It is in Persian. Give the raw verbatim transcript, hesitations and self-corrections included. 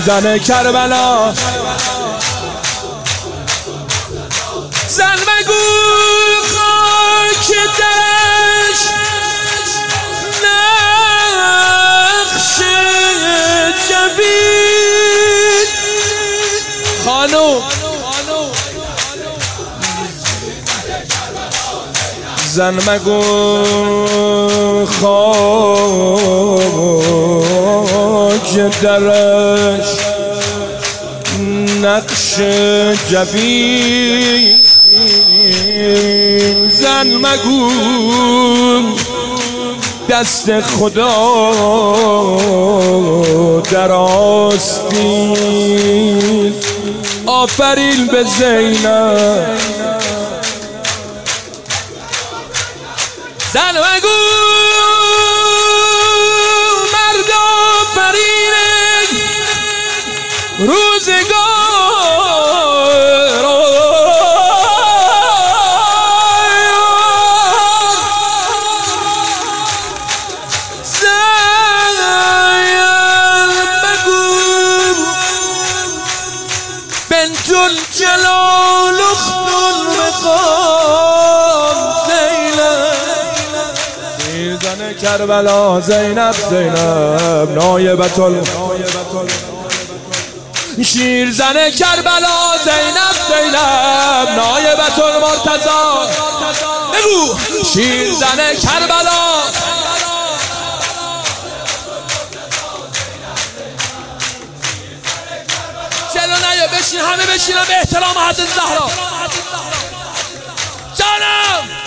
شیرزن کربلا زن مگو خاک درش نقش جبین خانو زن مگو خاک درش نقش جبین زن مگو دست خدا در آستین آفرین به زینب زن مگو مرد آفرین روزگار زن مگو بنت الجلال اخت المقام زن کربلا زینب زینب نایبت ال شیرزن کربلا زینب زینب نایبت المرتضی بگو شیرزن کربلا چلو نیا بشین همه بشینم به احترام حضرت زهرا جانم